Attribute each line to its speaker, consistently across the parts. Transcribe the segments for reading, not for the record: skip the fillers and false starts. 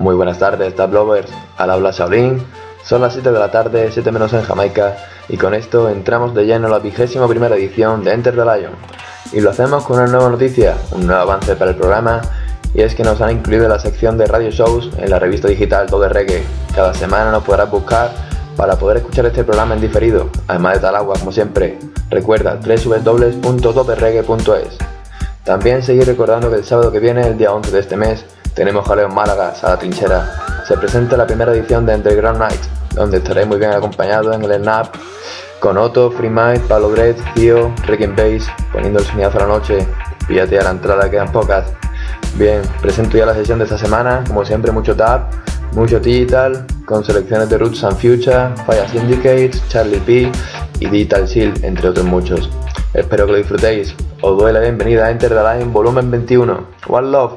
Speaker 1: Muy buenas tardes, Dub Lovers. Al habla Shaolin. Son las 7 de la tarde, 7 menos en Jamaica, y con esto entramos de lleno a la 21ª edición de Enter the Lion. Y lo hacemos con una nueva noticia, un nuevo avance para el programa, y es que nos han incluido la sección de radio shows en la revista digital Todo de Reggae. Cada semana nos podrás buscar para poder escuchar este programa en diferido, además de tal agua como siempre. Recuerda www.todoreggae.es. También seguir recordando que el sábado que viene, el día 11 de este mes, tenemos jaleo en Málaga, Sala Trinchera. Se presenta la primera edición de Underground Nights, donde estaré muy bien acompañado en el snap con Otto, Free Mind, Pablo Gret, Tío, Rick and Bass, poniendo el sonidazo a la noche. Píllate a la entrada, quedan pocas. Bien, presento ya la sesión de esta semana, como siempre mucho dub, mucho digital, con selecciones de Roots and Future, Fire Syndicate, Charlie P y Digital Shield, entre otros muchos. Espero que lo disfrutéis. Os doy la bienvenida a Enter the Line volumen 21. One Love.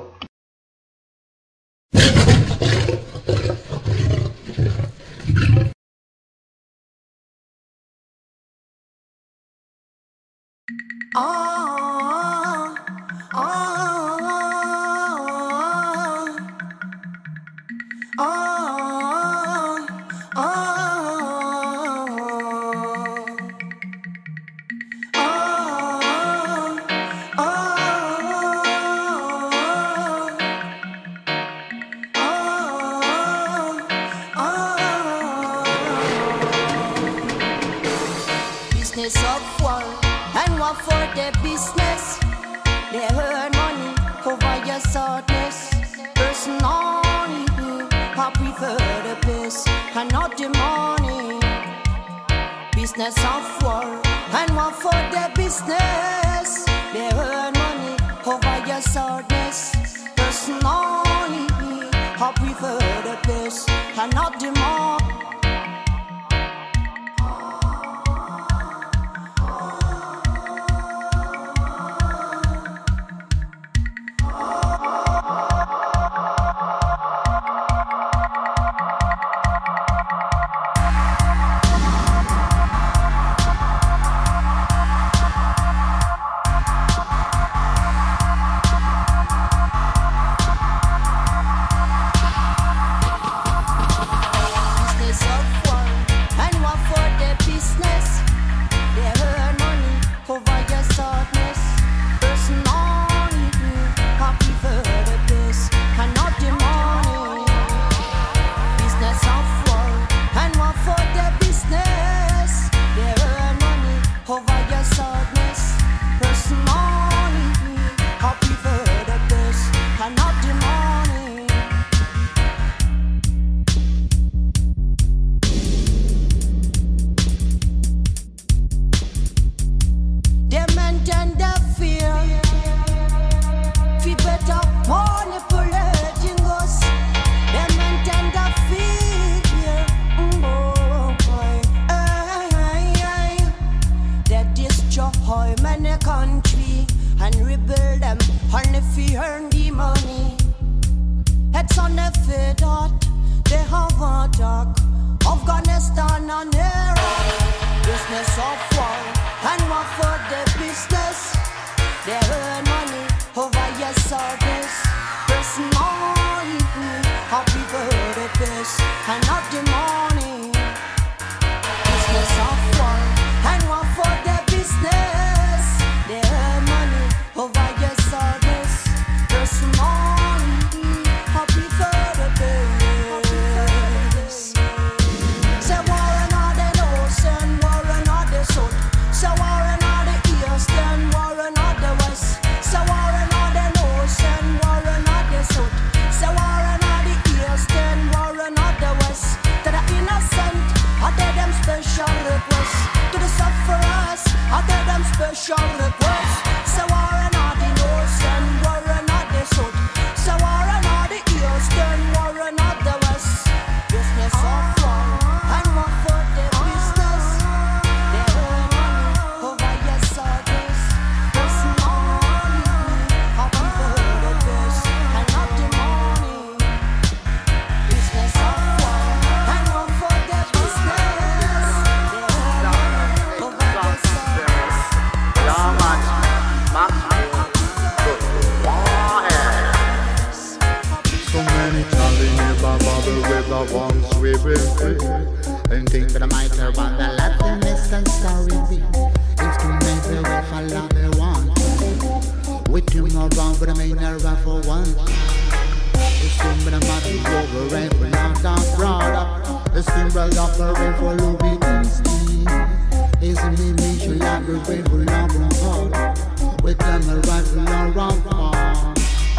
Speaker 2: we will free. And think that I might have one the Latin and story be. It's to make the way for love they want. With him around, but I may never for one. It's to me the money over and for long down broad. It's to me offering for Louis Easty. It's a me like the way for long hard. With them arriving around far.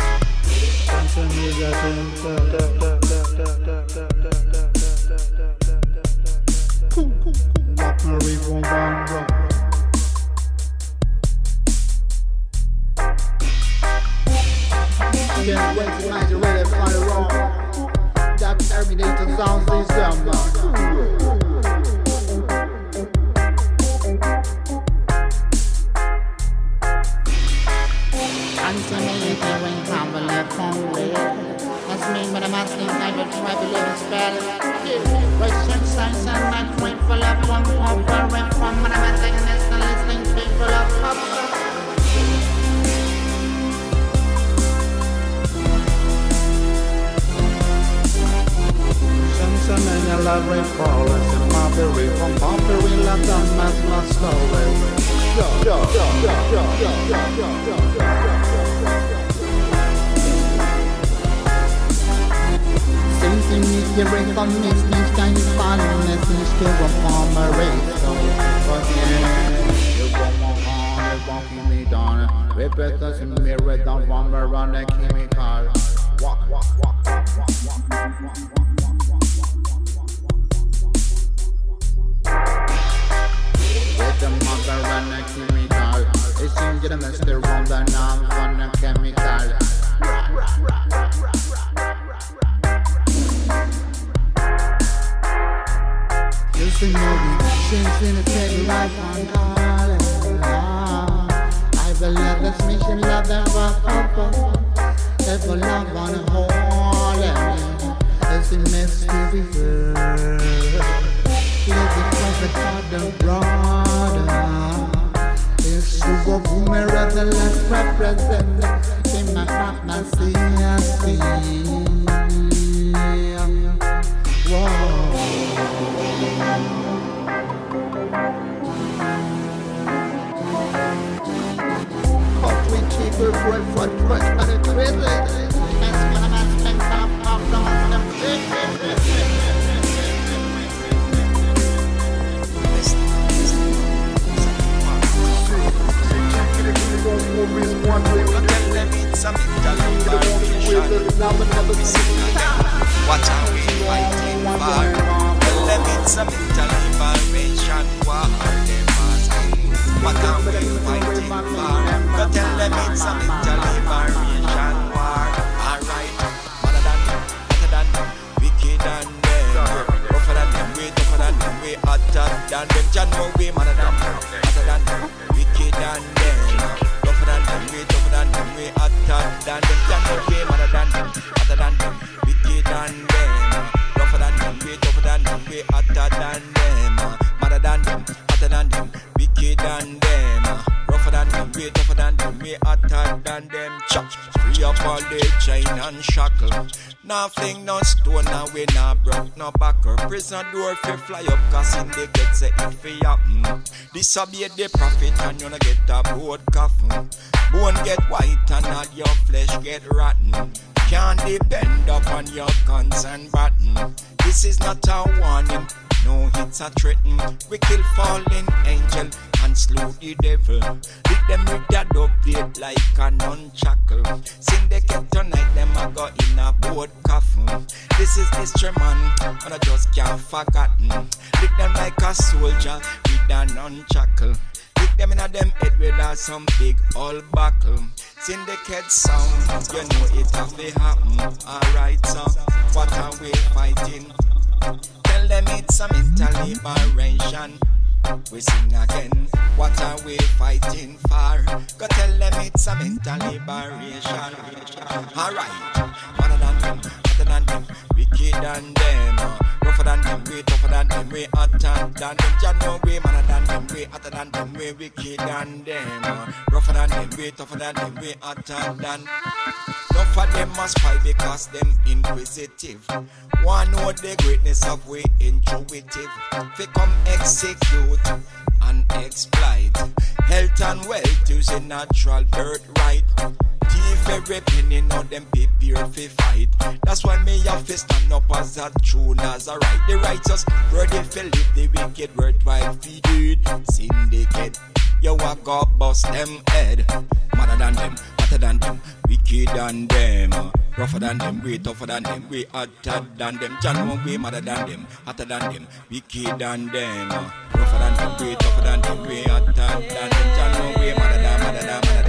Speaker 2: Can't wait tonight, you're ready for the wrong. That Terminator sounds December. Me, but I'm asking I will try to live in spell. Western science and not wait for love one over and from when I'm antagonist and listening people of pop. Some men are love rain flawless and mockery from pottery love done mass not slowly. Sing me, you bring on me, nicht ein Fallen, es nicht überform a race, so again, you won't keep me down, repeat us in mirror, don't want me run a chemical, walk. With the mother run a chemical, it's in the master round the now run a chemical. Just a movie, since in a take life on calling. I believe this mission love that rock up. Ever love on a hole. It's a mystery world. Live the prophet for the brother. It's super boomer rather less represent. In my heart, my CSC. Whoa. We're going for 2020. That's what I'm asking of them.
Speaker 3: What are we fighting for? Tell them it's a mental liberation. What are they asking? What are we fighting for? Go tell them it's a mental liberation war. Alright, better than them, wicked than them, rougher than them, way tougher than them, way hotter than them. John know we better than them, wicked than them, rougher than them, way tougher than them, way hotter than them. John know we better than them, wicked than them, rougher than them, way tougher than them, way hotter than them. Madder than them, hotter than them, wicked than them, rougher than them, way tougher than them, way hotter than them. Chop, free up all the chain and shackle. Now fling no stone away, now broke no backer. Prison door fi fly up, cause in the get say it fi happen. Disobey the prophet and you no get a board coffin. Bone get white and all your flesh get rotten. Can't depend upon your guns and baton. This is not a warning, no, it's a threaten. We kill fallen angel and slew the devil. Hit them with that dub plate like a nunchackle. Syndicate tonight, them a go in a board coffin. This is history, man, and I just can't forgotten. Lick them like a soldier with a nunchackle. Lick them in a them head with some big old buckle. Syndicate sound, you know it have to happen. Alright, so what are we fighting? Tell them it's a mental liberation. We sing again. What are we fighting for? Go tell them it's a mental liberation. Alright, better than them, wicked than them, rougher than them, way tougher than them, way hotter than them. Jah know we madder than them, way hotter than them, way wicked than them, rougher than them, way tougher than them, way hotter than. Enough of them must fight because them inquisitive. One know the greatness of we intuitive. They come execute and exploit. Health and wealth is a natural birthright. Give every penny, now them prepare for fight. That's why me have to stand up as a true Nazarite. The righteous ready for live, the wicked worthwhile feed. Syndicate, you a go bust them head. Madder than them, hotter than them, wicked than them. Rougher than them, way tougher than them, way hotter than them. John won't be madder than them, hotter than them, wicked than them. Rougher than them, way tougher than them, way hotter than them. John won't be madder than them.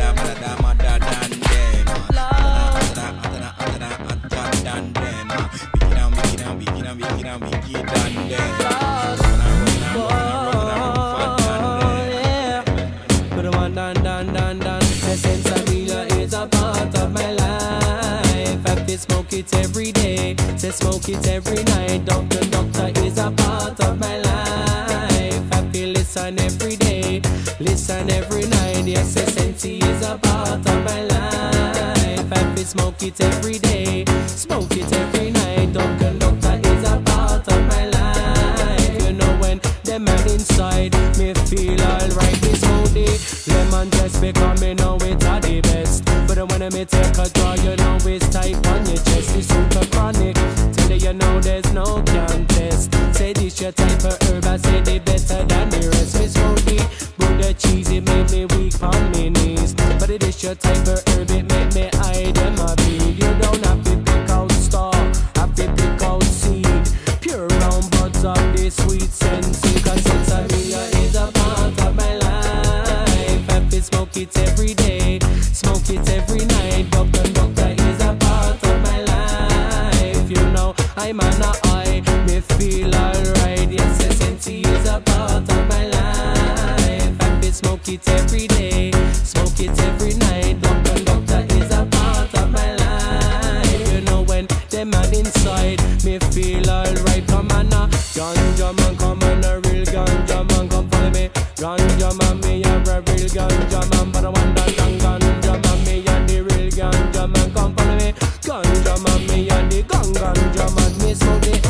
Speaker 4: Smoke it every day, say smoke it every night. Doctor is a part of my life. I feel listen every day, listen every night. Yes, Sensei is a part of my life. I feel smoke it every day, smoke it every night. Doctor is a part of my life. You know when the man inside me feel alright. Me smoothie, lemon just becoming now it's the best. But when I take a draw, you know it's tight on your chest. It's super chronic, tell you know there's no contest. Say this your type of herb, I say they better than the rest. Me smoothie, Buddha cheese, it make me weak on my knees. But it is your type of herb, it make me hide them a bleed. You don't have to pick out star, have to pick out seed. Pure round buds of the sweet Sensei. Cause Sensei is a part of my life. I feel smoke it every day, smoke it every night. Doctor is a part of my life. You know I'm an eye, me feel alright. Yes, Sensei is a part of my life. I feel smoke it every day, smoke it every night. Doctor is a part of my life. You know when the man inside me feel alright. Come on now, ganja man, come on a real ganja man, come follow me. Ganja man, me a real ganja man, but I want that ganja man, me a the real ganja man, come follow me. Ganja man, me a the ganja man, me smoke the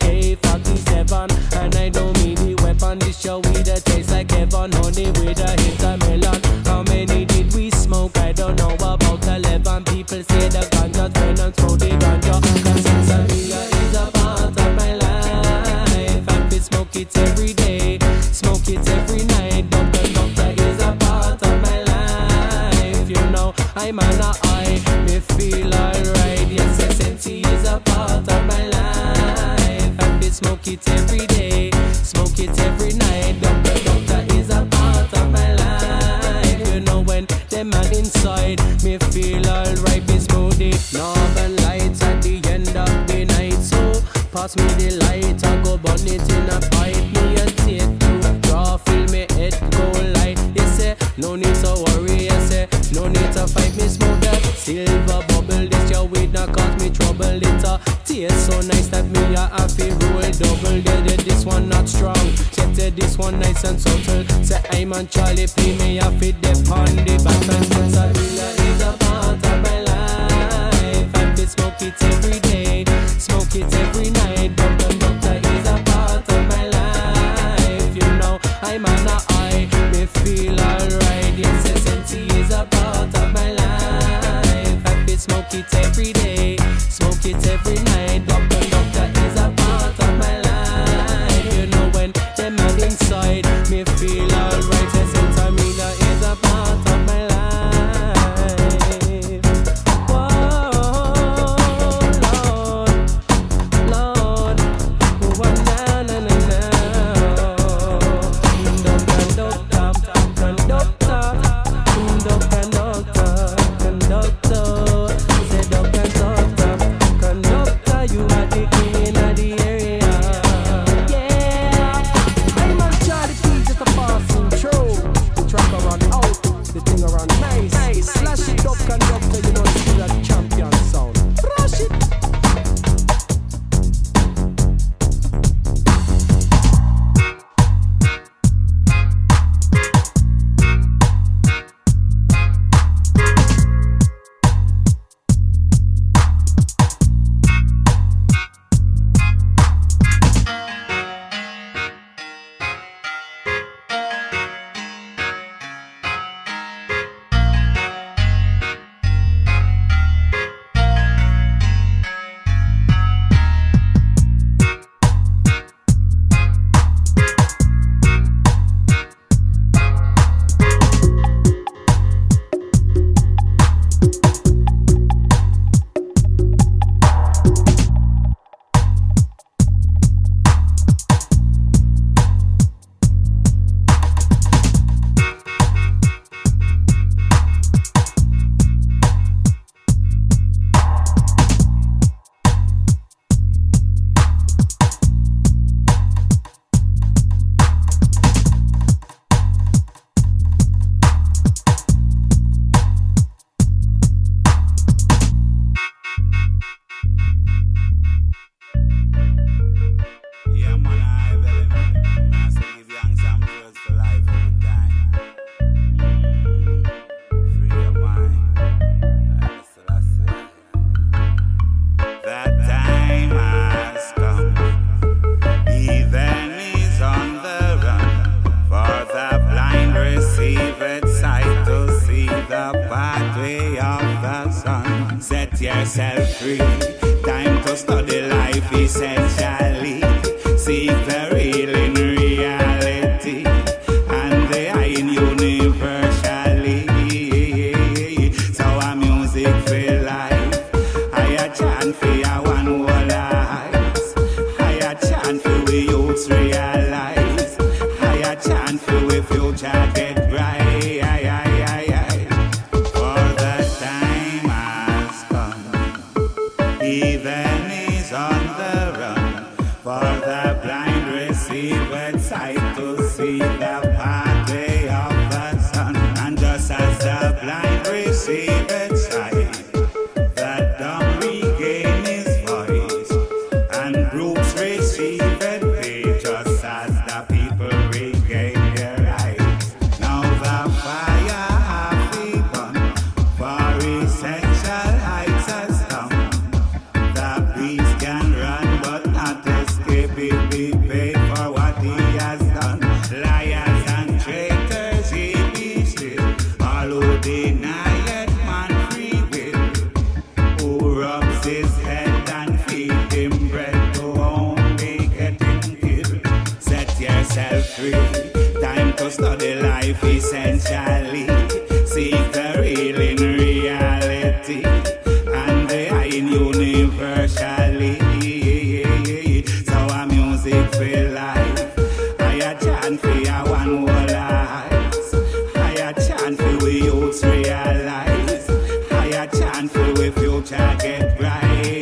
Speaker 4: AK-47, and I don't mean the weapon. This show weed that tastes like heaven, honey with a hint of melon. How many did we smoke? I don't know, about 11. People say the ganja's burn and smoke the ganja. Cause Sensei is a part of my life. I feel smoke it every day, smoke it every night. Doctor is a part of my life. You know I'm an eye, me feel alright. Yes, Sensei is a part of my life. I feel smoke it every day, smoke it every night. Doctor is a part of my life. You know when the man inside me feel alright. Me smoothie, northern lights at the end of the night. So pass me the light, I go burn it in a pipe. Me a take two, draw, fill me head, go light. You say, no need to worry, you say, no need to fight. Me smoke that silver bubble, this your weed not cause me trouble. It a taste so nice that me a happy roll double. Yeah, this one not strong, check this one nice and subtle. Say I'm on Charlie, play me a fit the on the back. And Sensei is a part of my life. I feel smoke it every day, smoke it every night. Doctor is a part of my life. You know I'm an eye, me feel alright. Yes, Sensei is a part of my life. I feel smoke it every day, smoke it every night. Doctor is a part of my life. You know when the man inside me feel alright. Yes, Sensei is a part of my life. Whoa, Lord, oh, na na na na. Conductor, say doctor, you are the king
Speaker 5: set yourself free. Time to study life essentially. Seek the real in reality, and the in universally. So our music for life. I chant for your one whole lives. I chant for we youths realize. I chant for we future get bright. For the time has come. Even is on the run. For the blind receive sight to see the pathway of the sun. And just as the blind receive sight, the dumb regain his voice, and groups receive pay, just as the people regain their rights. Now the fire hath begun, for essential heights has come. The beast can run, but not escape if he pay for what he has done. Liars and traitors he be still, all who deny it man free will, who rubs his head and feed him bread to only get him killed. Set yourself free, time to study life essentially. Seek the real in reality, and the in universally. So our music for life. I chant for your one whole lives. I chant for we youths realize. I chant for we future get bright.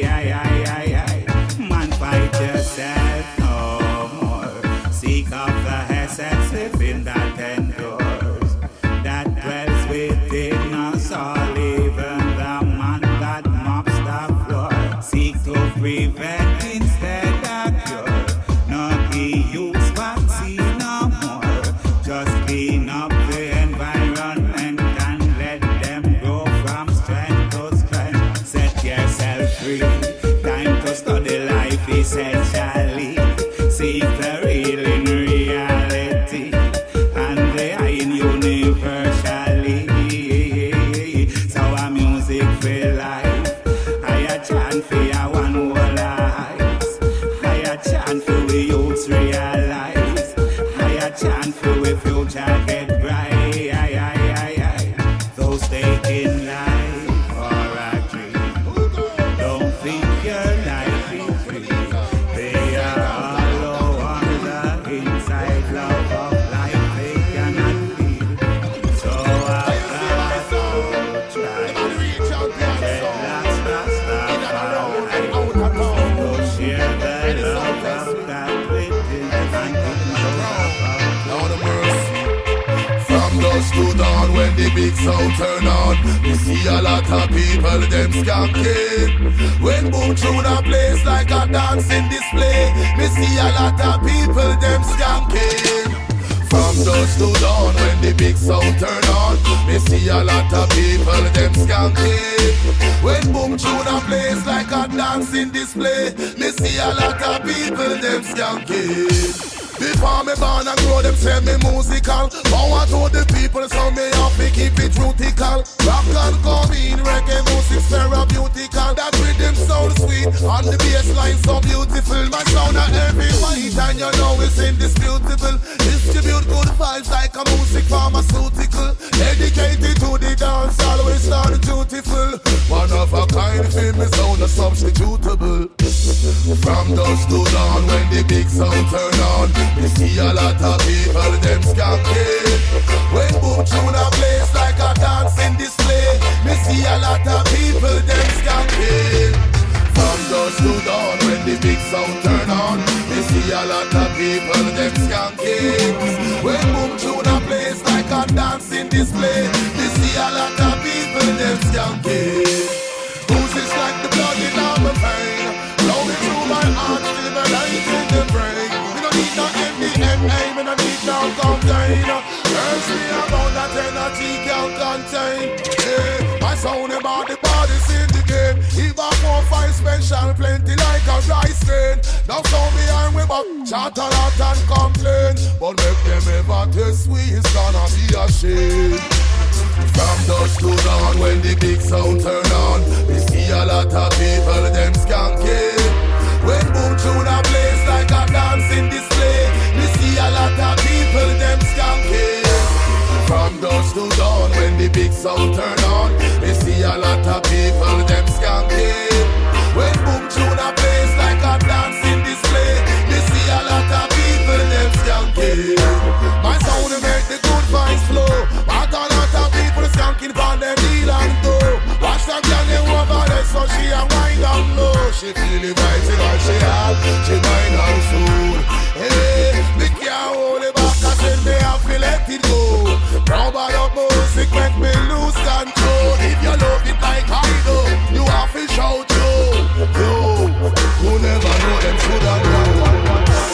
Speaker 5: Man, fight yourself no more. Seek out the essence within that endures, that dwells within us all, even the man that mops the floor. Seek to prevent instead of cure. No be use vaccine no more. Just clean up the environment and let them grow from strength to strength. Set yourself free. Time to study life essentially. Seek the real in reality, and the in universally. So our music for life. I chant for your one whole lives. I chant for we youths realize. I chant for we future get bright. Those taking life for a dream, don't think your life is free. They are hollow on the inside. Love of life they cannot feel. So I've got to try. Let's Rastafari to share the love of that within and
Speaker 6: From dusk to dawn when the big sound turn on, we see a lot of people them skanking. When boom through the place like a dancing display, we see a lot of people them skanking. From dusk to dawn when the big sound turn on, we see a lot of people them skanking. When boom through the place like a dancing display, me see a lot of people them skanking. Before me born and grow, them say me musical. Power to the people, so me have to keep it rutical. Rock and come in, reggae music's therapeutical. That rhythm sound sweet, and the bass line so beautiful. My sound a every white, and you know it's indisputable. Distribute good vibes like a music pharmaceutical. Dedicated to the dance, always start dutiful. One of a kind, famous sound, a substitutable. From dusk to dawn, when the big sound turn on, we see a lot of people, them skanking. When boom through the place like a dancing display, we see a lot of people, them skanking. From dusk to dawn, when the big sound turn on, we see a lot of people, them skanking. When boom through the place like a dancing display, we see a lot of people, them skanking. Music like the blood in my vein, flowing through my heart, stimulating the brain. We don't need no MDMA, we don't need no cocaine. Curse me about that energy can't contain. Yeah, my sound about the body's in the game. Even 4-5 special, plenty like a rice grain. Now sound behind we back, chat a lot and complain. But make them ever taste sweet, it's gonna be a shame. From dusk to dawn when the big sound turn on, we sound turn on, we see a lot of people them skanking. When boom tune a place like a dancing display, we see a lot of people them skanking. My sound make the good vibes flow. But a lot of people skanking for them deal and do. Watch that girl them over there, so she a wind and low. She feel the vibes in all she have, she mind and soul. Hey, me can't hold it back, I said me have to let it go. Now bad up music make me lose control. If you love it like I do, you have to shout yo. Who never know them should have known.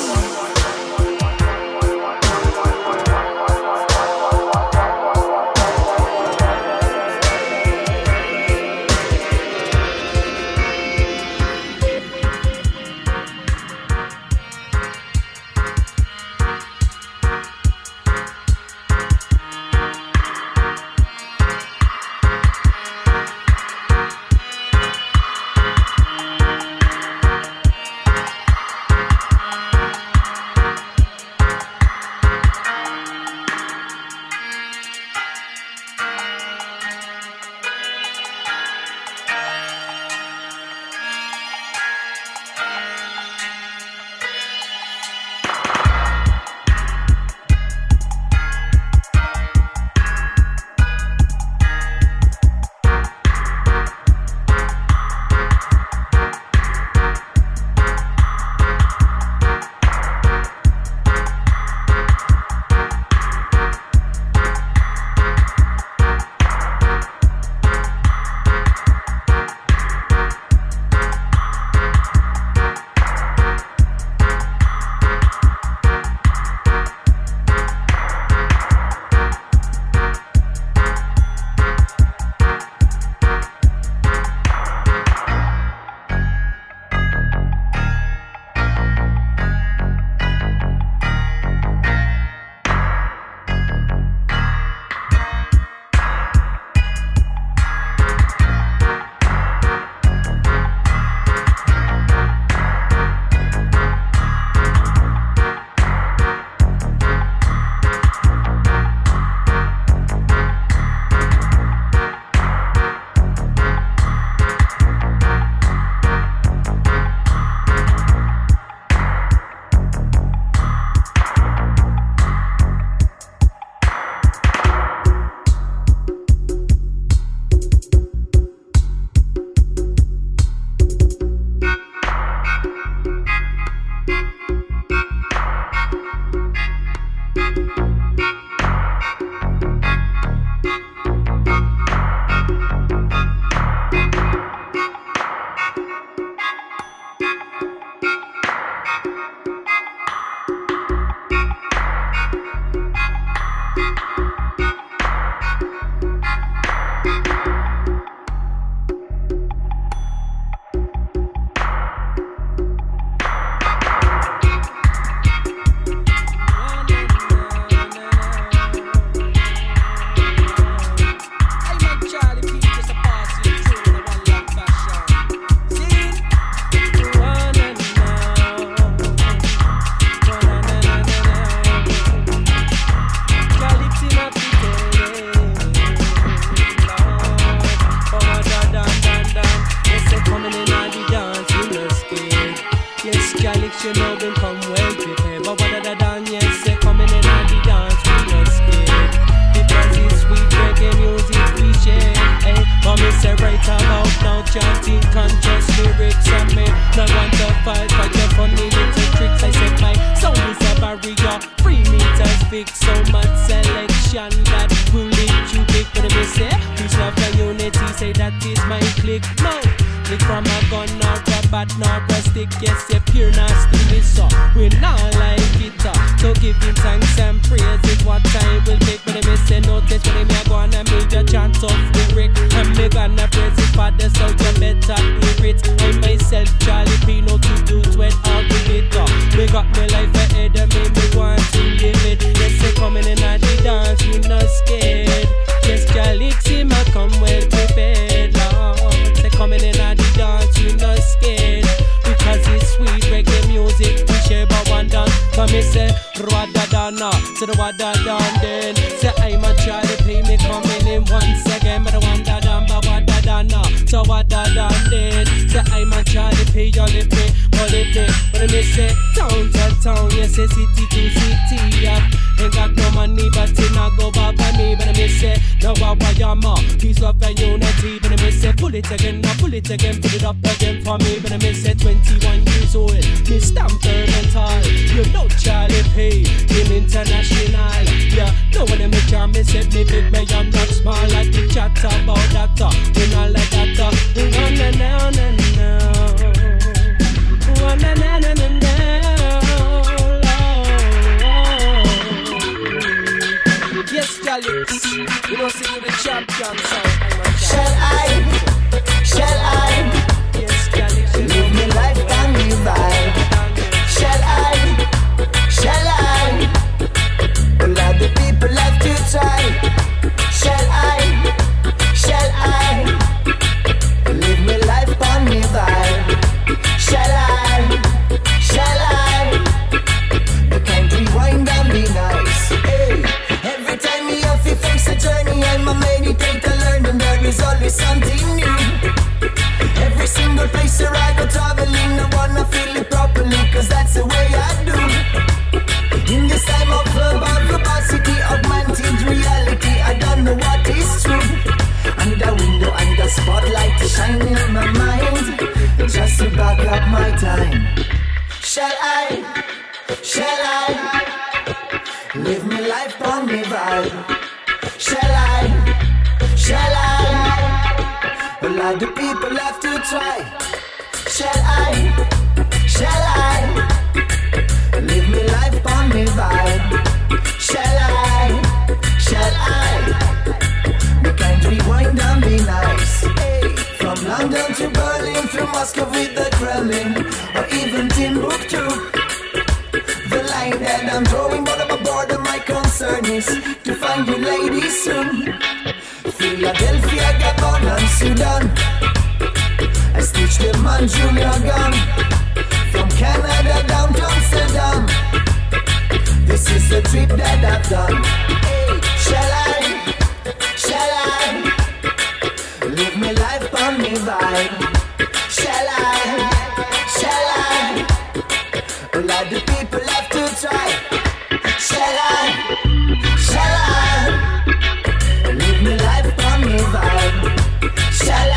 Speaker 4: you know them come well prepared. But what other than yes, say coming in and the dance, we not scared. Because it's sweet reggae music we share. Hey, mommy say right about now, chanting conscious lyrics and me not want to fight, but your funny little tricks. I said my sound is a barrier, 3 meters big, so much selection that will lead you big. But me say, peace, love and unity, say that is my click. No, it from a gun or a bat nor a stick. Yes, you're pure nasty, me so we not like it. So give him thanks and praise is what time will make. But me say notice when me a go and I make a chant of lyric. And me gonna praise his father, so you better hear it. I myself, Charlie Pino, to do sweat out the bit. Me got me life ahead and me want to live it. Yes, they coming in at the dance, we not scared. Yes, Charlie, see me come well prepared, Lord. They coming in at the dance, we not scared. Because it's sweet reggae music, we share but one dance. But me say, Radadana, to the Wadadan then. Say I'm a try to pay me coming in once again, but I wonder down, but Wadadana, to Wadadan then. Say I'm a try to pay your lip, but I miss it, town to town, yes, city to city, yeah. Ain't got no money, but it not go back by me, but I miss it. No, peace, love and unity, but I miss it. Pull it again, put it up again for me, but I miss it. 21 years old, me stamp mental. You know Charlie P, him international. Yeah, no one in me can miss it. Me big, me I'm not small like the chat about that. We not like that. We wanna now. Wanna now. Yes, Alex, you know, see you the champion, so
Speaker 7: Shall I,
Speaker 4: yes, Alex,
Speaker 7: live my life and revive? Shall I, allow the people have to try? Shall I, live my life and revive? Shall I, you can't rewind and be nice, hey. Every time me have to face a journey, I'm a meditator learning there is always something new. Every single place where I go traveling, I wanna feel it properly, cause that's the way I do. In this time of verbal capacity, augmented reality, I don't know what is true. I need a window and a spotlight to shine in my mind, just to back up my time. Shall I live my life on me vibe? Shall I, a lot of people have to try. Shall I, live my life on me vibe? Shall I, we can't rewind and be nice, hey. From London to Berlin, through Moscow with the Kremlin, or even Timbuktu. The line that I'm drawing, but I'm aboard and my concern is to find you ladies soon. Philadelphia, Gabon and Sudan, I stitched them on Julia Gun. From Canada down to Amsterdam, this is the trip that I've done, hey. Shall I, live my life on me vibe? Shall I, a lot of people have to try. Shall I, live my life on me vibe? Shall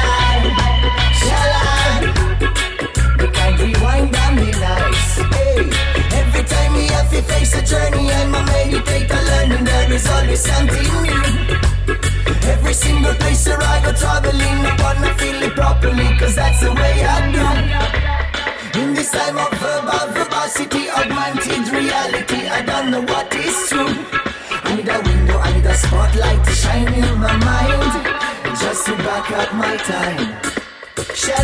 Speaker 7: I, we can't rewind and be nice, hey. Every time we have to face a journey, I'm a meditator learning there is always something new. Every single place where I go traveling, I wanna feel it properly, cause that's the way I do. In this time of verbosity, augmented reality, I don't know what is true. I need a window, I need a spotlight to shine in my mind, just to back up my time. Shall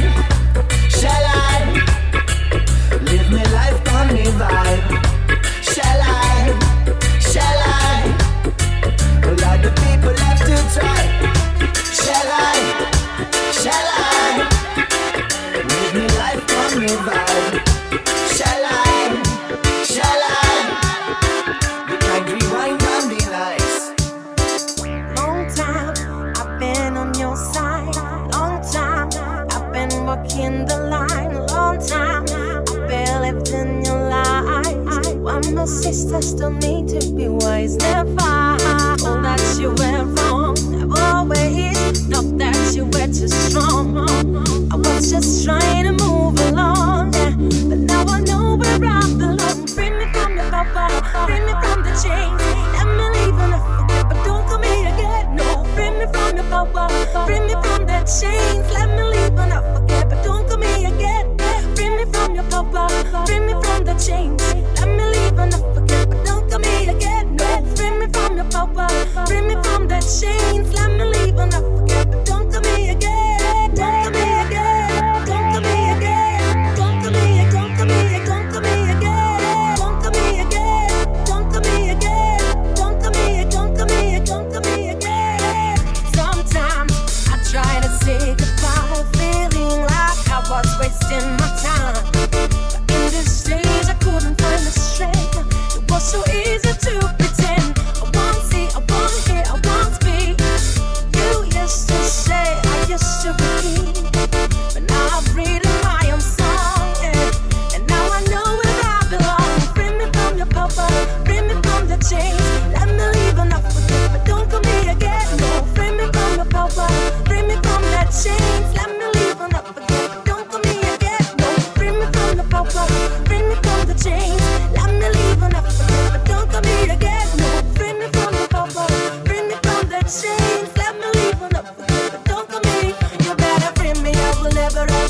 Speaker 7: I, live my life on me vibe? Shall I, a lot of people have to try. Shall I, live my life on me vibe? Shall I, we can't rewind and be nice.
Speaker 8: Long time I've been on your side. Long time I've been walking the line. Long time I've believed in your lies. One more sister still need to be wise. Never all that you were wrong. I've always thought that you were too strong. I was just trying to move along, yeah. But now I know where I belong. Free me from the bubble, free me from the chains. Let me leave and I forget, but don't call me again. No, free me from the bubble, free me from the chains. Let me leave and I forget, but don't call me again. Free me from your bubble, free me from the chains. Let me leave and I forget, but don't call me again. No, free me from your bubble, free me from the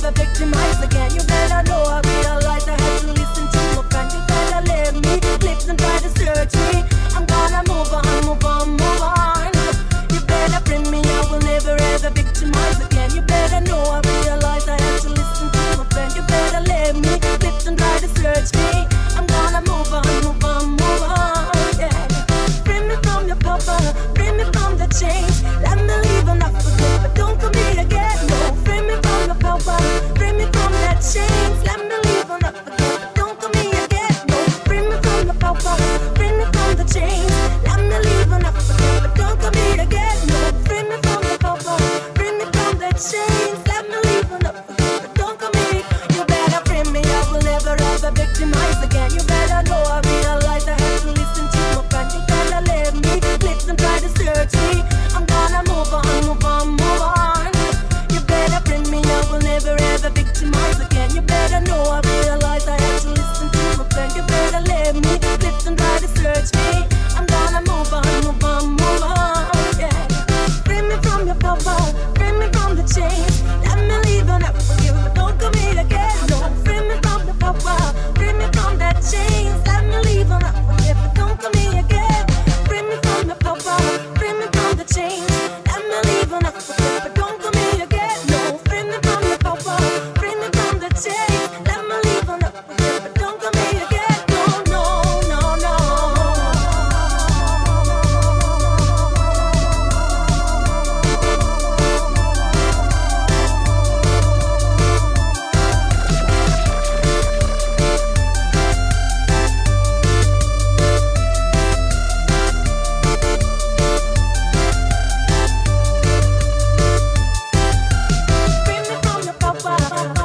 Speaker 8: ever victimized again. You better know I realize I had to listen to my friend. You better let me live and try to search me. I'm gonna move on, move on, move on. You better bring me, I will never ever victimize again. You better know I realize I had to listen to my friend. You better let me live and try to search me. I'm gonna move on, move on, move on. Yeah. Free me from your papa, free me from the chains. Let me leave and not forget, but don't come here again. No, free me from your papa, free me from that chains. Let me leave and not forget, but don't come here again. No, free me from your papa, free me from the chains. Let me leave and not forget, but don't come here again. No, free me from your papa, free me from that chains. Let me leave and not forget, but don't come here. You better free me, I will never ever victimize again. You better know I realize I had to listen to my friend. You better let me live and try to search me. I'm gonna move on, move on, move on. You better bring me, I will never ever victimize again. You better know I realize I had to listen to my friend. You better let me live and try to search me. I'm gonna move on, move on, move on. Yeah. Free me from your papa, free me from the chains. Let me leave and up for you, but don't come here again. No, free me from the papa, free me from that chains. Let me leave and up for you, but don't come here again. Free me from the papa, free me from the chains. Let me leave and up for you, but don't come here again. No, free me from the papa, free me from the chains. Let me leave and up for you, but don't come here again. No, no, no, no. Free me from the papa.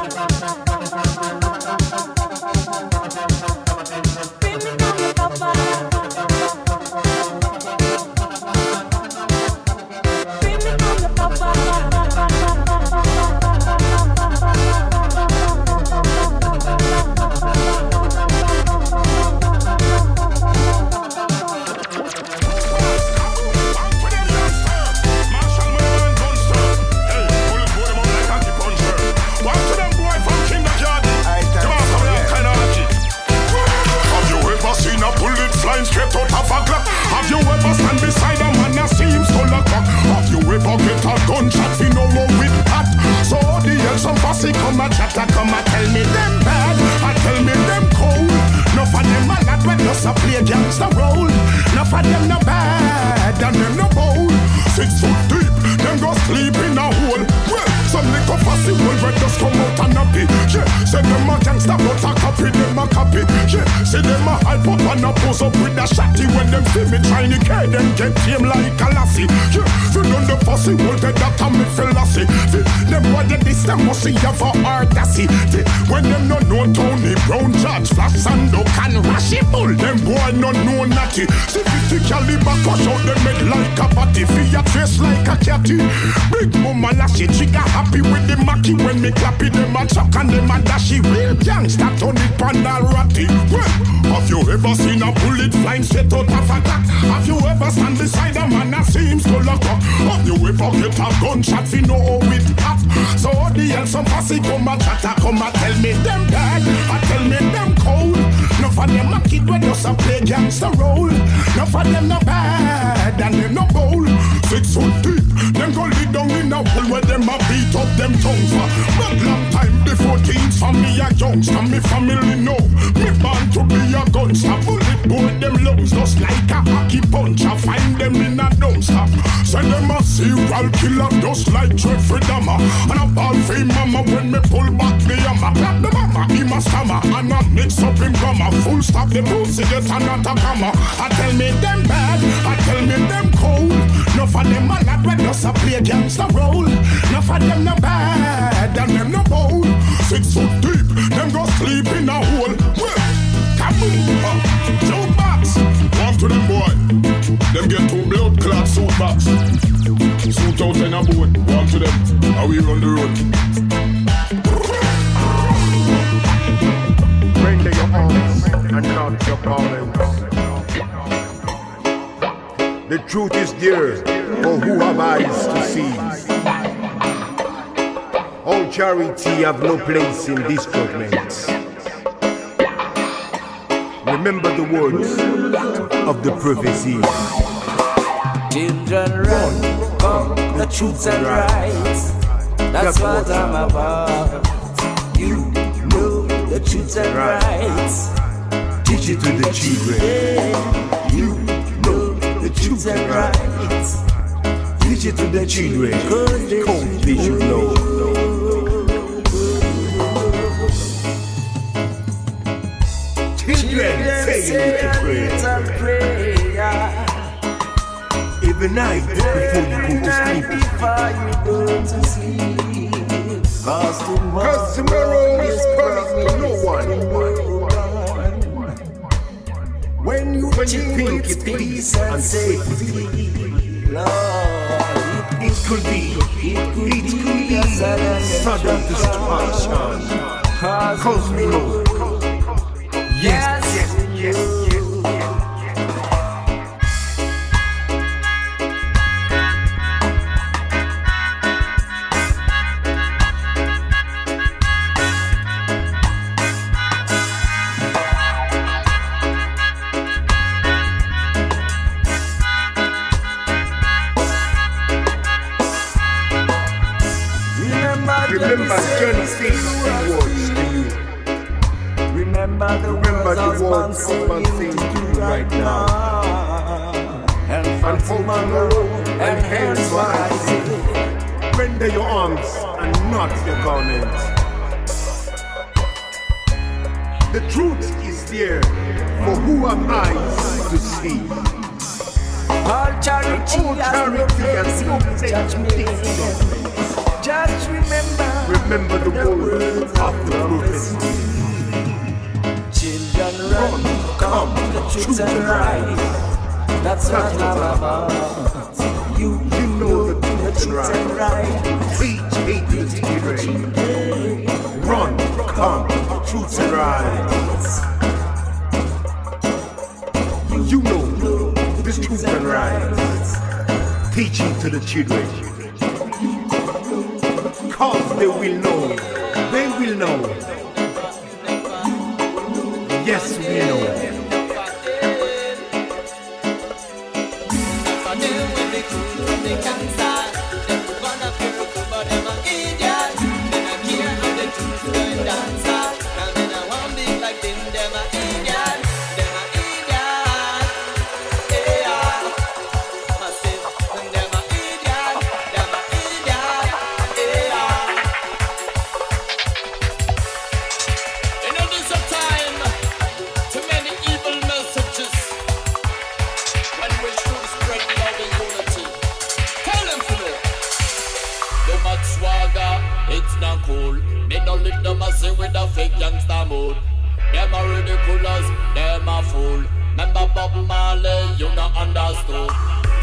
Speaker 8: Free me from the papa. Free me from the
Speaker 6: Straight out of a clock. Have you ever stand beside a man that seems to lock up? Have you ever get a gunshot for no more with that? So the hell some fussy come a chatter, come a tell me them bad, I tell me them cold. Enough of them a lad when just a play gangster role. Enough of them no bad and them no bold. 6 foot deep, them go sleep in a hole. Well, some little fussy will red just come out and happy. Yeah, say them a gangster but a copy, them a copy. Yeah, say them a hype up and a pose up with a shotty. When them see me trying to carry them get tame like a lassie. Yeah, feel on the fussy will get that and me feel lassie. Them boy get this, them must see you for artasy. When them no know Tony Brown, George Flash and Duck and Rashi Bull, them boy no know natty. See 50 caliber crush out them head like a patty. Feel face like a catty. Big mama lashy, trigger happy with the Mackie. When me clappy them a chuck and them a dashy. Real gangsta Tony Pandal ratty. Well, have you ever seen a bullet flying straight out of a clock? Have you ever stand beside a man that seems to lock up? Have you ever get a gunshot for no with that? So the hell some fussy come a chatter, come a tell me them bad, I tell me them cold. Enough of them a kid when just a play gangster role. Enough of them no bad and them no bold. 6 foot deep, them go lead down in a hole where them a beat up them tongues for. But long time before teens for me a youngster, me family know me born to be a gunster. Bullet boy them lungs just like a hockey punch. I find them in a dumpster. Send them a serial killer just like Jeffrey Dahmer. And a ball for mama when me pull back the hammer. Grab the mama, he must hammer. And I mix up him grammar. Full stop the pussy get another hammer. I tell me them bad, I tell me them cold. Enough of them a lad when just a play gangster role. Enough of them no bad and them no bold. 6 foot deep, them go sleep in a hole. Well, kaboom, jukebox. One to them boy, them get 2 blood clot suit box. Suit out in a boat, one to them, how we run the road.
Speaker 9: Render your arms and not your problems. The truth is there, for who have eyes to see? All charity have no place in this government. Remember the words of the prophecy.
Speaker 4: Children run, come, the truth and rights. That's what I'm about. You know the truth and rights.
Speaker 9: Teach it to the children.
Speaker 4: You know the truth and rights.
Speaker 9: Teach it to the children. Come, they should know. Children, say a little prayer. Every night before you go to sleep. Cause tomorrow is promised to no one. When you think it's peace and safety, it could be sudden destruction. Cause we know. Yes. Remember Johnny Sings words to you.
Speaker 4: Remember the words of saying to you right now. And for tomorrow, and hence what I say.
Speaker 9: Render your arms and not your garments. The truth is there, for who am I to see?
Speaker 4: All charity has no place in judgment. Just remember the words of the prophecy. Children run, come, the truth and right. That's what I'm about. You know the truth and right.
Speaker 9: Preach hate to the children. Run, come, truth and right. You know this truth and right. Teaching to the children. Cause they will know. They will know. Yes, we know.
Speaker 10: With a fake youngster mood. Them are ridiculous, them are fool. Remember Bob Marley, you not understood.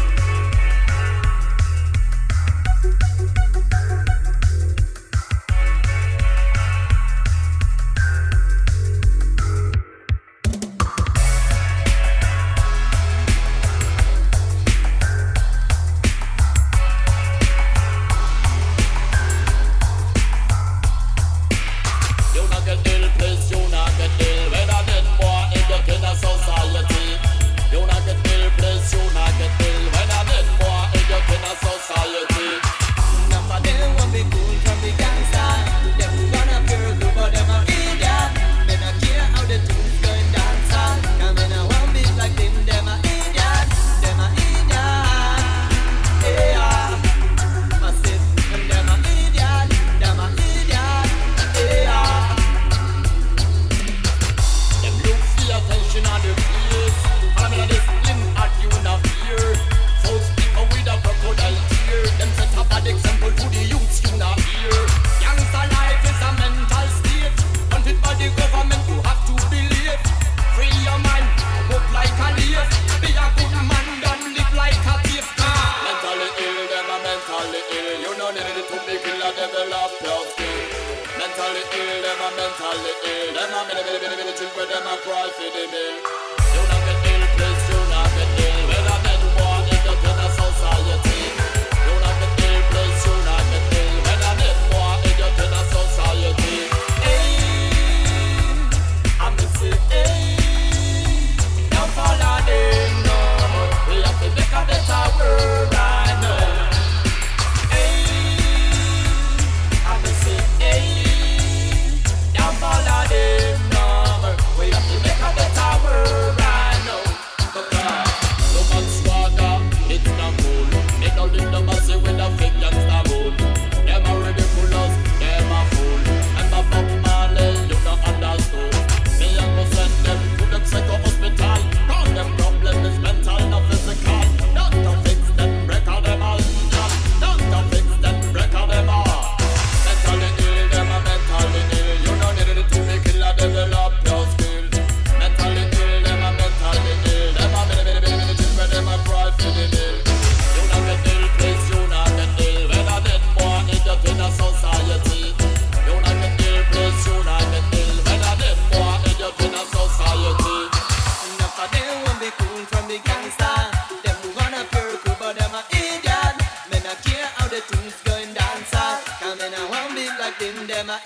Speaker 10: mentally ill. Them a many children, them a cry for the bill. You not get ill, please, you not get ill. When a man war in the in a society. You not get ill, please, you not get ill. When a man war in the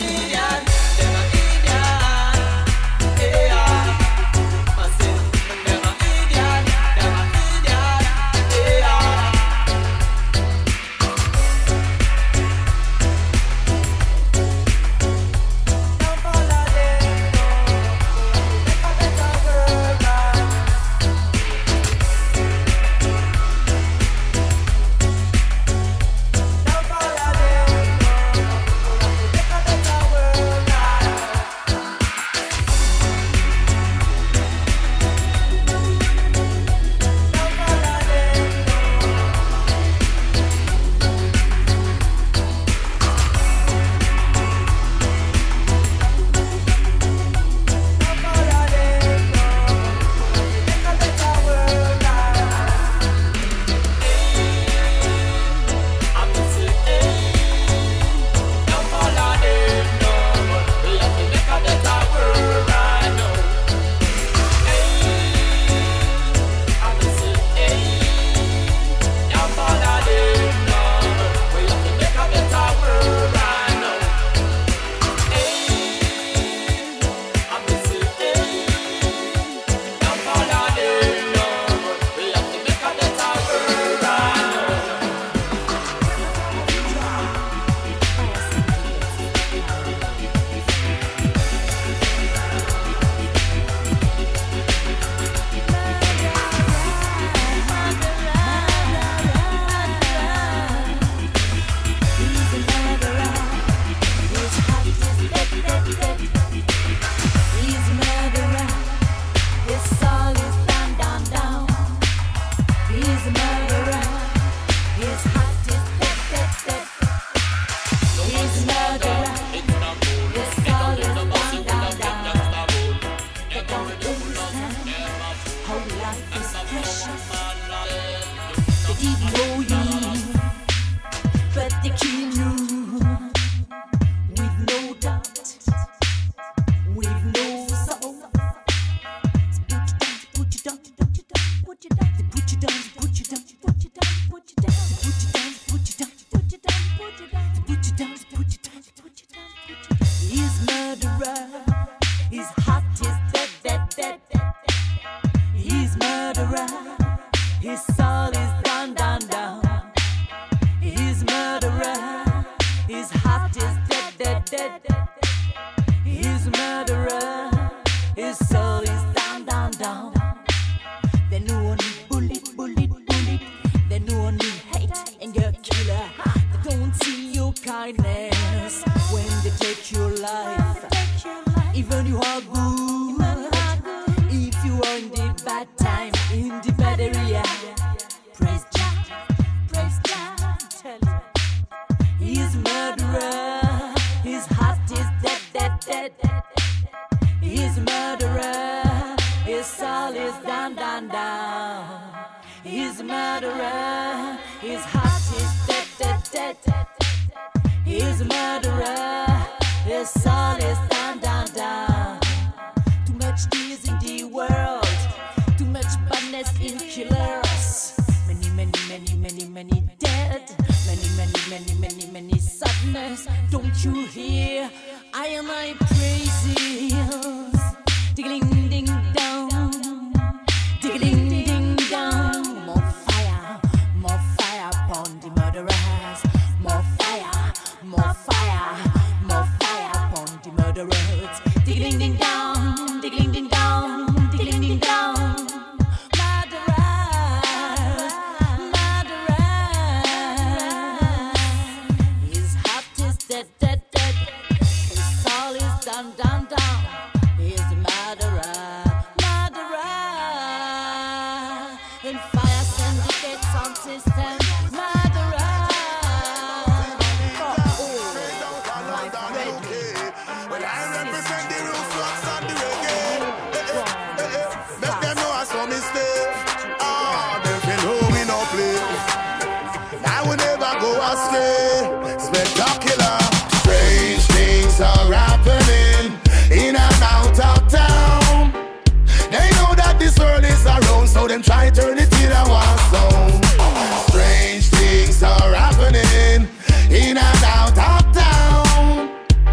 Speaker 6: Protect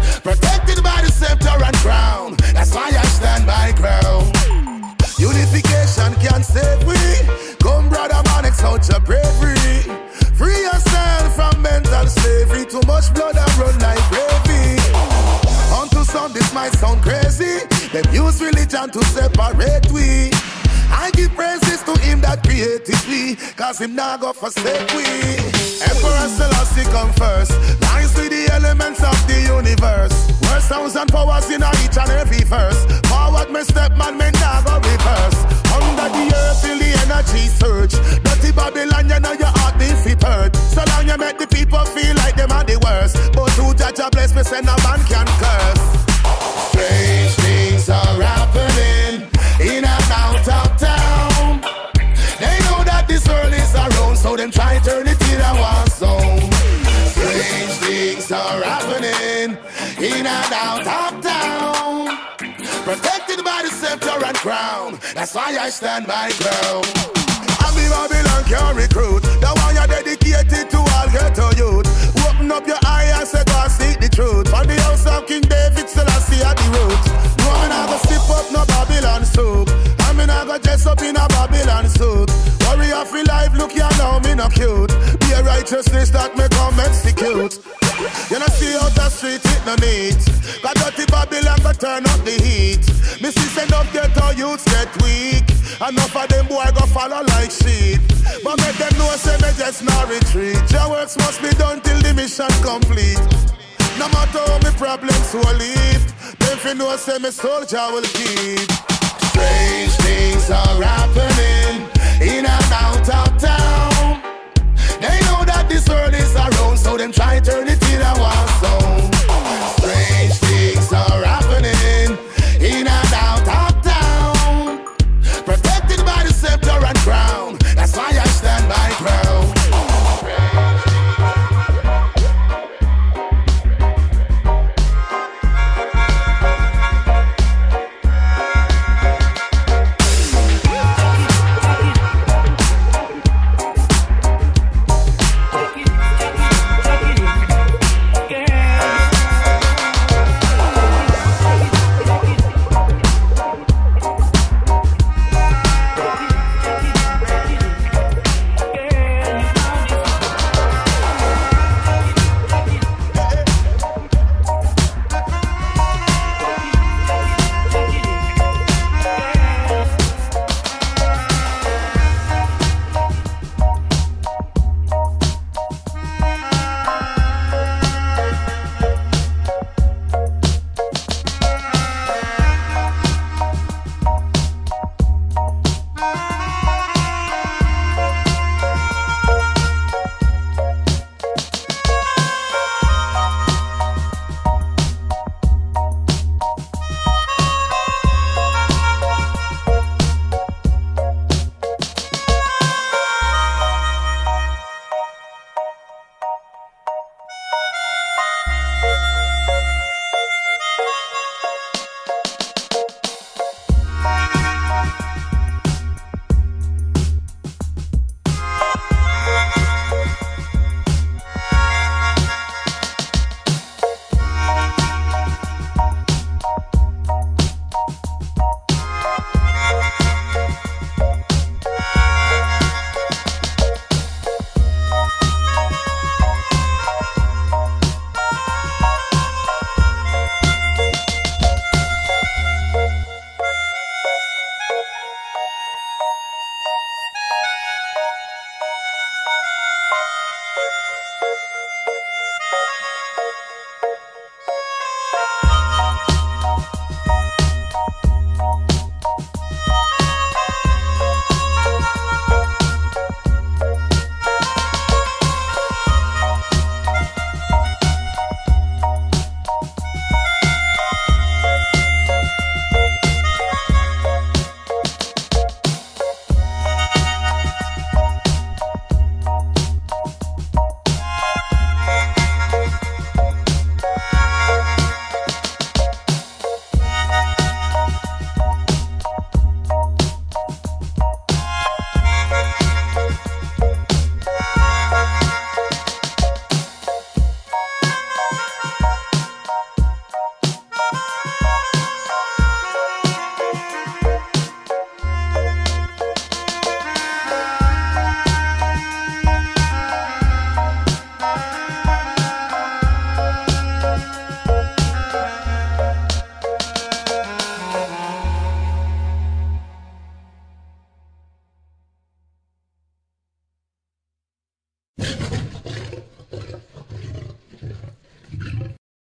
Speaker 6: protected by the scepter and crown. That's why I stand my ground. Unification can save we. Come brother man, exalt your bravery. Free yourself from mental slavery. Too much blood and run like gravy. Unto some this might sound crazy. Them use religion to separate we. I give praises to him that created we, cause him now go forsake we. Emperor Selassie come first, lines with the elements of the universe. Words, sounds and powers in each and every verse. Forward me step man, me now go reverse. Under the earth till the energy surge. Dirty Babylon, you know your heart beat fi purge. So long you make the people feel like them are the worst. But who judge a bless me say no man can curse. Strange things are happening in and out of town. They know that this world is around, so them try to turn it in a war zone. Strange things are happening in and out of town. Protected by the scepter and crown. That's why I stand my ground. I'm the Babylon can recruit. The one you're dedicated to all ghetto youth. Open up your eye and say God seek the truth. On the house of King David, Selassie at the root. No man I go sip up no Babylon soup. I mean I go dress up in a Babylon suit. Warrior for life, look you now, me no cute. Be a righteousness that me come execute. You know see out the street, it no neat. Got dirty Babylon, but turn up the heat. Me see send up ghetto youths get weak. Enough of them boy go follow like sheep. But make them know say me just not retreat. Your works must be done till the mission complete. No matter how me problems will leave, them fi know say me soldier will keep. Strange things are happening in and out of town. They know that this world is around, so them try turn it in a war zone.